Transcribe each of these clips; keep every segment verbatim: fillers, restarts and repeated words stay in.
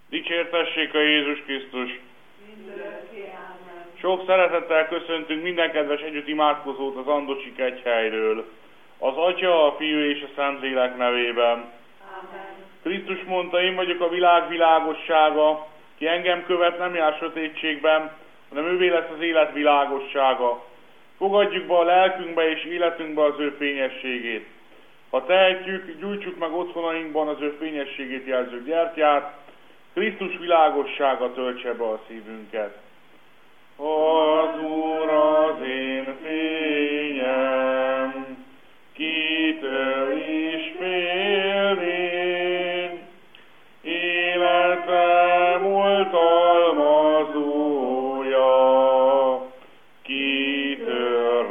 Dicsértessék a Jézus Krisztus! Sok szeretettel köszöntünk minden kedves együtt imádkozót az Andocsi Kegyhelyről, az Atya, a Fiú és a Szentlélek nevében. Amen. Krisztus mondta, én vagyok a világ világossága, ki engem követ, nem jár sötétségben, hanem ővé lesz az élet világossága. Fogadjuk be a lelkünkbe és életünkbe az ő fényességét. Ha tehetjük, gyújtsuk meg otthonainkban az ő fényességét jelző gyertyát, Krisztus világossága töltse be a szívünket. Az Úr az én fényem, kitől is félnék, életem oltalmazója, kitől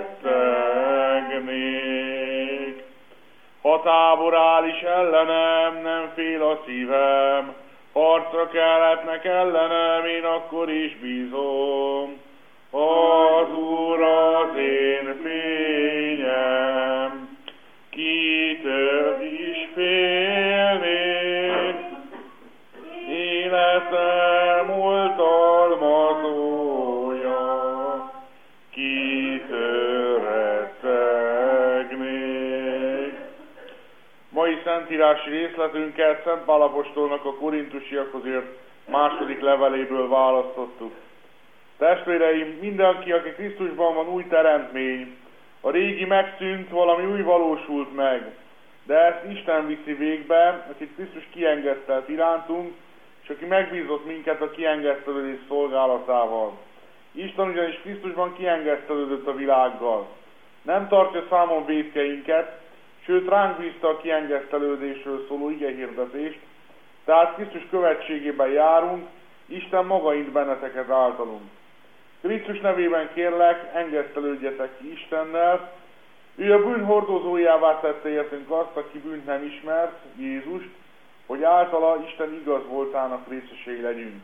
rettegnék. Ha tábor áll is ellenem, nem fél a szívem, harcra kelhetnek ellenem, én akkor is bízom. Az Úr az én fényem, kitől is félnék, életem oltalmazója, kitől rettegnék. Mai szentírási részletünket Szent Pál apostolnak a korintusiakhoz írt második leveléből választottuk. Testvéreim, mindenki, aki Krisztusban van, új teremtmény. A régi megszűnt, valami új valósult meg. De ezt Isten viszi végbe, akit Krisztus kiengesztelt irántunk, és aki megbízott minket a kiengesztelődés szolgálatával. Isten ugyanis Krisztusban kiengesztelődött a világgal. Nem tartja számon vétkeinket, sőt ránk bízta a kiengesztelődésről szóló igehirdetést, tehát Krisztus követségében járunk, Isten maga int benneteket általunk. Krisztus nevében kérlek, engesztelődjetek ki Istennel, ő a bűn hordozójává tette értünk azt, aki bűnt nem ismert, Jézust, hogy általa Isten igaz voltának részesei legyünk.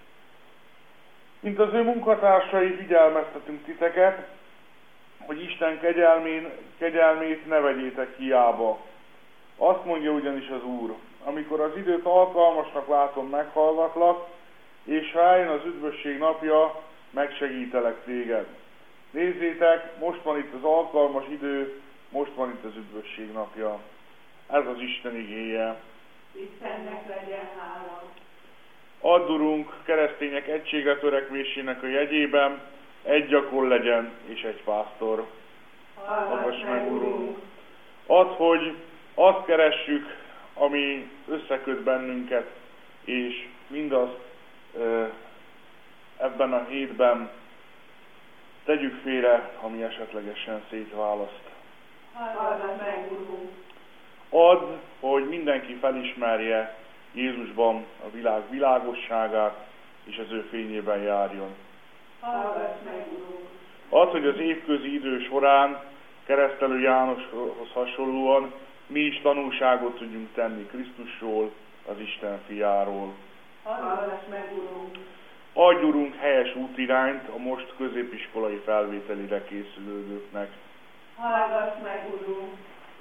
Mint az ő munkatársai figyelmeztetünk titeket, hogy Isten kegyelmén, kegyelmét ne vegyétek hiába. Azt mondja ugyanis az Úr, amikor az időt alkalmasnak látom, meghallgatlak, és ha eljön az üdvösség napja, megsegítelek téged. Nézzétek, most van itt az alkalmas idő, most van itt az üdvösség napja. Ez az Isten igéje. Istennek legyen hála. Add, Urunk, keresztények egységre törekvésének a jegyében, egy gyakor legyen és egy pásztor. Hallgass meg, Urunk! Add, hogy azt keressük, ami összeköt bennünket, és mindazt ö, ebben a hétben tegyük félre, ami esetlegesen szétválaszt. Hallgass meg, Urunk! Add, hogy mindenki felismerje Jézusban a világ világosságát, és az ő fényében járjon. Hallgass meg, Urunk! Add, hogy az évközi idő során Keresztelő Jánoshoz hasonlóan mi is tanúságot tudjunk tenni Krisztusról, az Isten fiáról. Hallgass meg, Urunk! Adj, Urunk, helyes útirányt a most középiskolai felvételire készülődőknek. Hallgass meg, Urunk!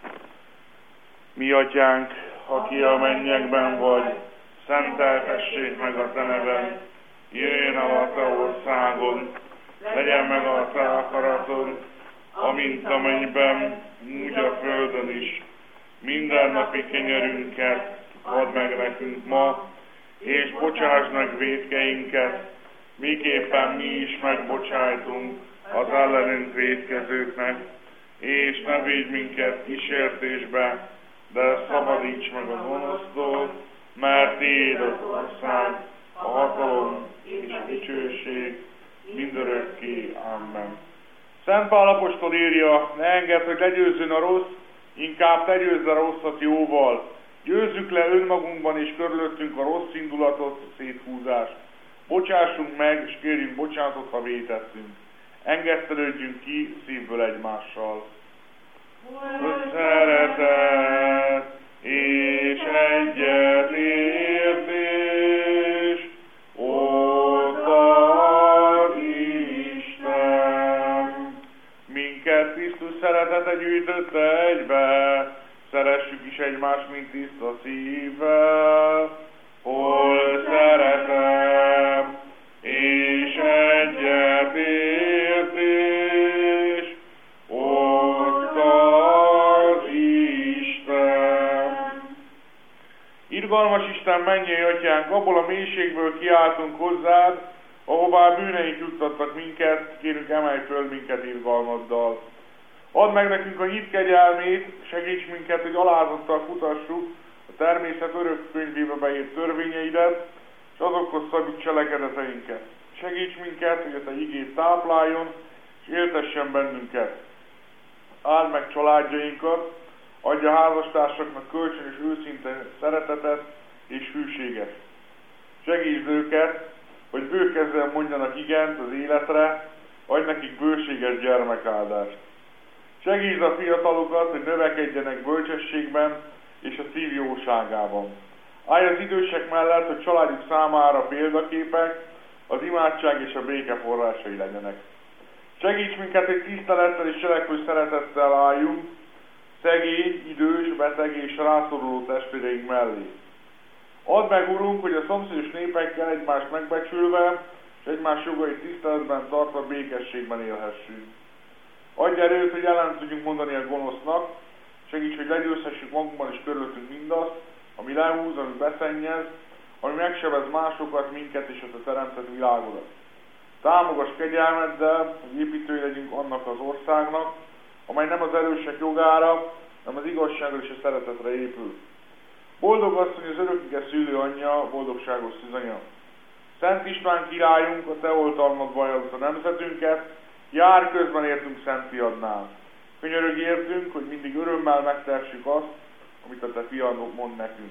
Mi Atyánk, aki a mennyekben vagy, szenteltessék meg a te neved, jöjjön el a te országod, legyen meg a te akaratod, amint a mennyben, úgy a földön is. Mindennapi kenyerünket add meg nekünk ma, és bocsáss meg vétkeinket, miképpen mi is megbocsájtunk az ellenünk vétkezőknek, és ne védj minket kísértésbe, de szabadíts meg a gonosztól, mert tiéd az ország, a hatalom és a dicsőség mindörökké. Amen. Szent Pál apostol írja, ne engedd, hogy legyőzzön a rossz, inkább te győzz a rosszat jóval. Győzzük le önmagunkban és körülöttünk a rossz indulatot, széthúzást. Bocsássunk meg, és kérjünk bocsánatot, ha vétettünk. Engesztelődjünk ki szívből egymással. Szeretet és egyetértés, ott az Isten. Minket Krisztus szeretete gyűjtötte egybe, szeressük is egymást, mint tiszta szívvel, hol Isten, mennyei Atyánk, abból a mélységből kiáltunk hozzád, ahová bűneink juttattak minket, kérünk, emelj föl minket irgalmaddal. Add meg nekünk a hit kegyelmét, segíts minket, hogy alázattal futassuk a természet örök könyvébe beírt törvényeidet, és azokhoz szabjuk cselekedeteinket. Segíts minket, hogy a te igét tápláljon, és éltessen bennünket. Áld meg családjainkat, adja házastársaknak kölcsönös őszinte szeretetet és hűséget. Segítsd őket, hogy bőkezzel mondjanak igent az életre, adj nekik bőséges gyermekáldást. Segítsd a fiatalokat, hogy növekedjenek bölcsességben és a szív jóságában. Állj az idősek mellett, hogy családjuk számára példaképek, az imádság és a béke forrásai legyenek. Segíts minket, hogy tisztelettel és cselekvő szeretettel álljunk szegény, idős, beteg és rászoruló testvéreink mellé. Add meg, Urunk, hogy a szomszédos népekkel egymást megbecsülve és egymás jogait tiszteletben tartva békességben élhessünk. Adj erőt, hogy ellen tudjunk mondani a gonosznak, segíts, hogy legyőzhessük magunkban és körülöttünk mindazt, ami lehúz, ami beszennyez, ami megsebez másokat, minket és a teremtett világodat. Támogass kegyelmeddel, hogy építői legyünk annak az országnak, amely nem az erősek jogára, hanem az igazságra és a szeretetre épül. Boldog asszony, az örökige szülő anyja, boldogságos szűzanya. Szent István királyunk, a te oltalmadba ajánlott a nemzetünket, jár közben értünk Szent Fiadnál. Könyörög értünk, hogy mindig örömmel megtehessük azt, amit a te fiad mond nekünk.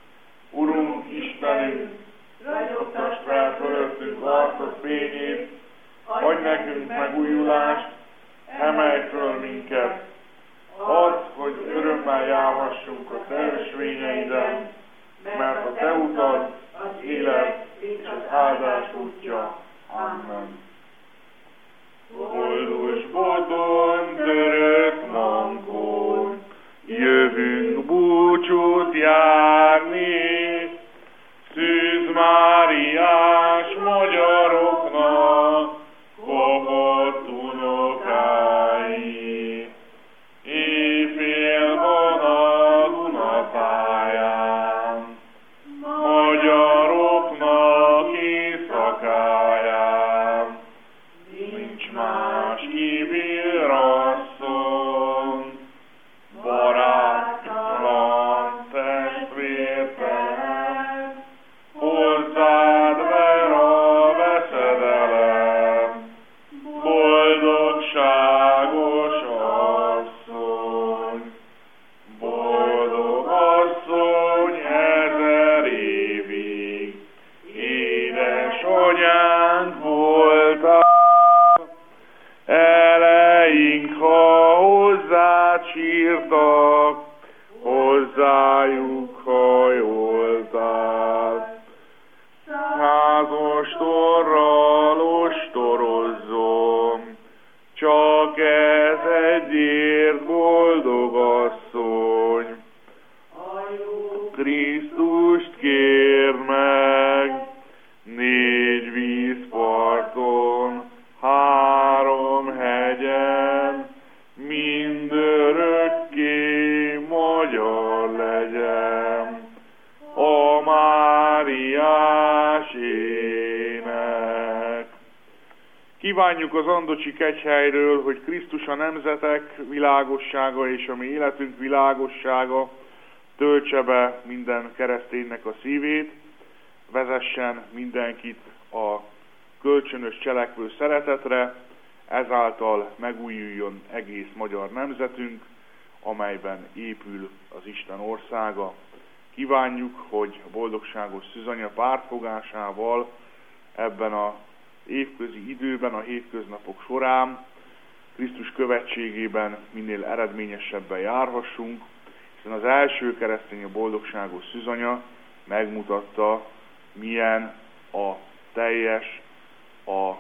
Urunk, Istenünk, ragyogtass fel fölöttünk arcod fényét, adj nekünk megújulást, emelj föl minket. Add, hogy örömmel járhassunk a te ösvényeiden, mert a te utad az élet és az áldás útja. Amen. Boldog boton törött mankón, jövünk búcsút járni, Szűz Máriás magyaroknak kopott unokái. Éjfél van a Dunatáján, magyaroknak éjszakáján, nincs más kivirasszon, baráttalan testvértelen, hozzád ver a veszedelem, boldogságos asszony, boldog asszony ezer évig, édesanyánk voltál, eleink, ha hozzád sírtak, hozzájuk hajoltál. Házostorral ostorozzon, csak ez egyért, boldog asszony. Krisztust kérd meg, négy vízparton, három hegyen, mindörökké magyar legyen a Máriás ének. Kívánjuk az Andocsi Kegyhelyről, hogy Krisztus a nemzetek világossága és a mi életünk világossága töltse be minden kereszténynek a szívét, vezessen mindenkit a kölcsönös cselekvő szeretetre, ezáltal megújuljon egész magyar nemzetünk, amelyben épül az Isten országa. Kívánjuk, hogy a boldogságos szűzanya pártfogásával ebben az évközi időben, a hétköznapok során Krisztus követségében minél eredményesebben járhassunk, hiszen az első keresztény, a boldogságos szűzanya megmutatta, milyen a teljes, a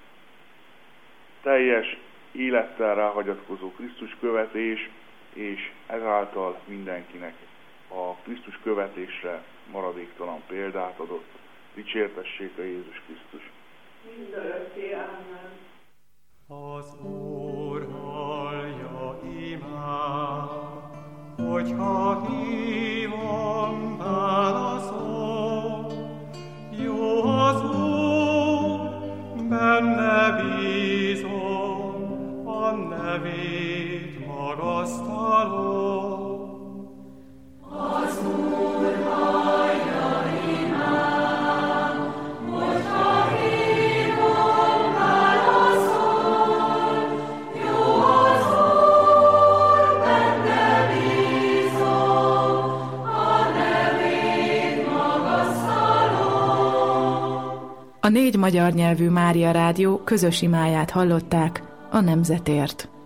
teljes élettel ráhagyatkozó Krisztus követés, és ezáltal mindenkinek a Krisztus követésre maradéktalan példát adott. Dicsértessék a Jézus Krisztus! Mindörökké, amen. Az Úr hallja imát, hogyha hívom válaszol. A négy magyar nyelvű Mária Rádió közös imáját hallották a nemzetért.